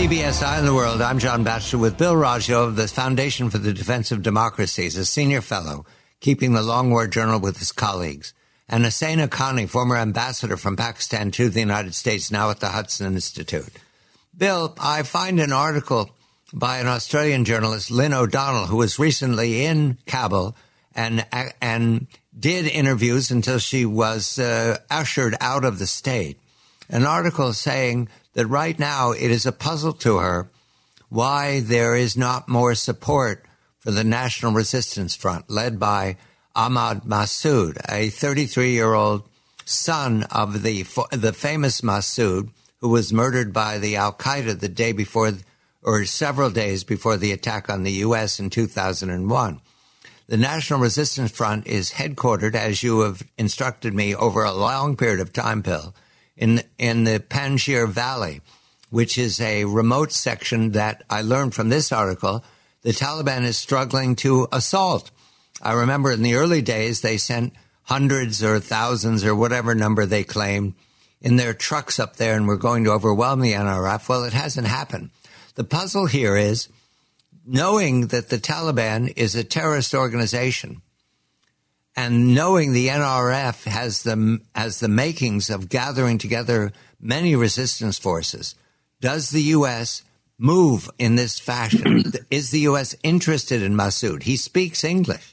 CBS Eye on the World. I'm John Batchelor with Bill Raggio of the Foundation for the Defense of Democracies, a senior fellow keeping the Long War Journal with his colleagues, and Hussein Haqqani, former ambassador from Pakistan to the United States, now at the Hudson Institute. Bill, I find an article by an Australian journalist, Lynn O'Donnell, who was recently in Kabul and did interviews until she was ushered out of the state. An article saying that right now it is a puzzle to her why there is not more support for the National Resistance Front led by Ahmad Massoud, a 33-year-old son of the famous Massoud, who was murdered by the Al-Qaeda the day before, or several days before the attack on the U.S. in 2001. The National Resistance Front is headquartered, as you have instructed me, over a long period of time, Bill, in the Panjshir Valley, which is a remote section that I learned from this article the Taliban is struggling to assault. I remember in the early days they sent hundreds or thousands or whatever number they claimed in their trucks up there and were going to overwhelm the NRF. Well, it hasn't happened. The puzzle here is knowing that the Taliban is a terrorist organization and knowing the NRF has the makings of gathering together many resistance forces. Does the U.S. move in this fashion? Is the U.S. interested in Massoud? He speaks English.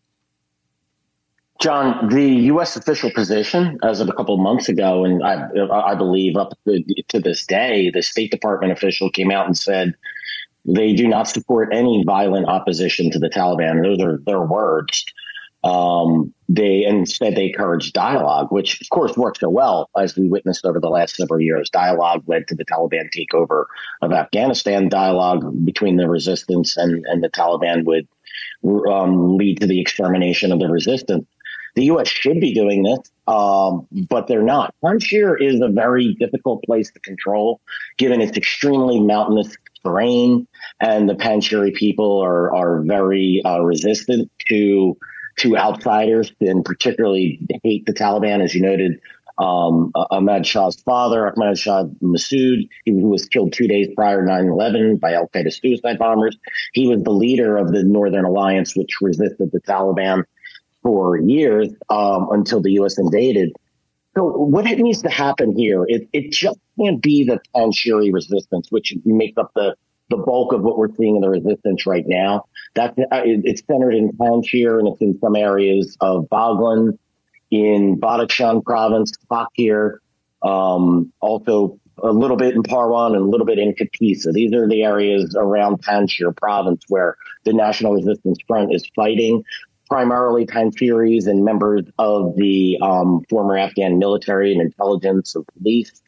John, the U.S. official position as of a couple of months ago, and I believe up to this day, the State Department official came out and said they do not support any violent opposition to the Taliban. Those are their words. They instead they encourage dialogue, which of course worked so well as we witnessed over the last several years. Dialogue led to the Taliban takeover of Afghanistan. Dialogue between the resistance and the Taliban would lead to the extermination of the resistance. The U.S. should be doing this, but they're not. Panjshir is a very difficult place to control, given its extremely mountainous terrain, and the Panjshiri people are very resistant to outsiders, and particularly hate the Taliban, as you noted. Ahmad Shah's father, Ahmad Shah Massoud, who was killed 2 days prior to 9/11 by al-Qaeda suicide bombers. He was the leader of the Northern Alliance, which resisted the Taliban for years until the U.S. invaded. So what it needs to happen here, it just can't be the Panjshiri resistance, which makes up the bulk of what we're seeing in the resistance right now. It's centered in Panjshir, and it's in some areas of Baghlan, in Badakhshan province, Fakir, also a little bit in Parwan and a little bit in Kapisa. These are the areas around Panjshir province where the National Resistance Front is fighting, primarily Panjshiris and members of the former Afghan military and intelligence and police.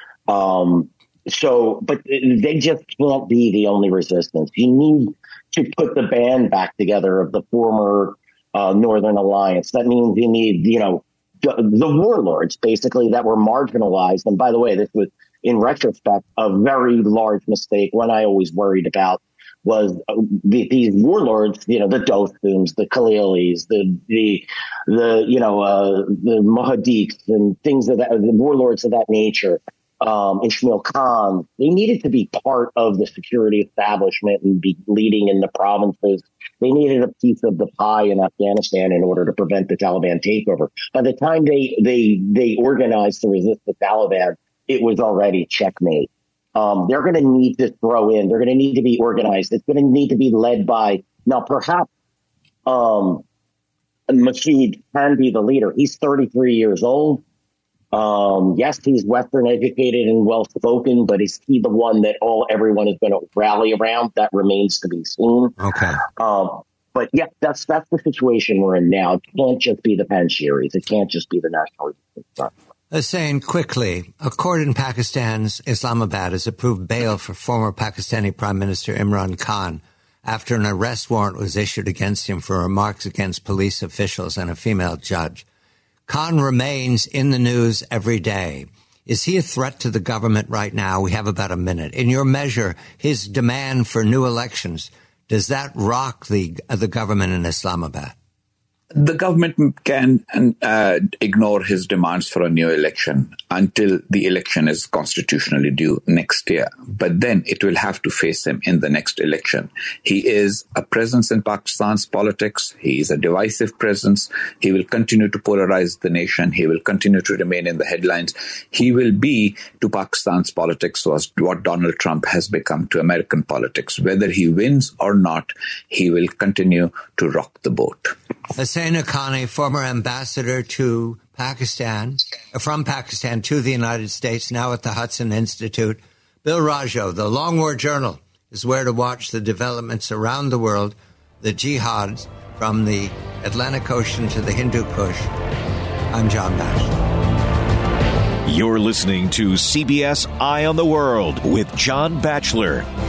But they just can't be the only resistance. You need to put the band back together of the former Northern Alliance. That means you need, the warlords, basically, that were marginalized. And by the way, this was, in retrospect, a very large mistake. One I always worried about was these warlords, the Dostums, the Khalilis, the Mohadiks and things of that, the warlords of that nature. Ismail Khan, they needed to be part of the security establishment and be leading in the provinces. They needed a piece of the pie in Afghanistan in order to prevent the Taliban takeover. By the time they organized to resist the Taliban, it was already checkmate. They're going to need to throw in. They're going to need to be organized. It's going to need to be led by, now perhaps Massoud can be the leader. He's 33 years old. Yes, he's Western educated and well spoken, but is he the one that everyone is going to rally around? That remains to be seen. Okay. But yeah, that's the situation we're in now. It can't just be the Panjshiris. It can't just be the National Resistance Front. Saying quickly, a court in Pakistan's Islamabad has approved bail for former Pakistani Prime Minister Imran Khan after an arrest warrant was issued against him for remarks against police officials and a female judge. Khan remains in the news every day. Is he a threat to the government right now? We have about a minute. In your measure, his demand for new elections, does that rock the government in Islamabad? The government can ignore his demands for a new election until the election is constitutionally due next year. But then it will have to face him in the next election. He is a presence in Pakistan's politics. He is a divisive presence. He will continue to polarize the nation. He will continue to remain in the headlines. He will be to Pakistan's politics what Donald Trump has become to American politics. Whether he wins or not, he will continue to rock the boat. Hussain Haqqani, former ambassador to from Pakistan to the United States, now at the Hudson Institute. Bill Rajo, the Long War Journal, is where to watch the developments around the world, the jihads from the Atlantic Ocean to the Hindu Kush. I'm John Batchelor. You're listening to CBS Eye on the World with John Batchelor.